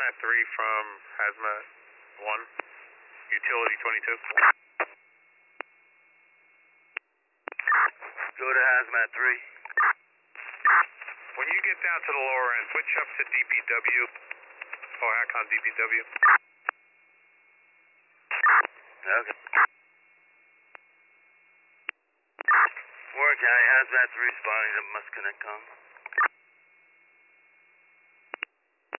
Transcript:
Hazmat 3 from Hazmat 1, Utility 22. Go to Hazmat 3. When you get down to the lower end, switch up to DPW, or Acon DPW. Okay. Warren County, Hazmat 3 responding to Must Connect Com.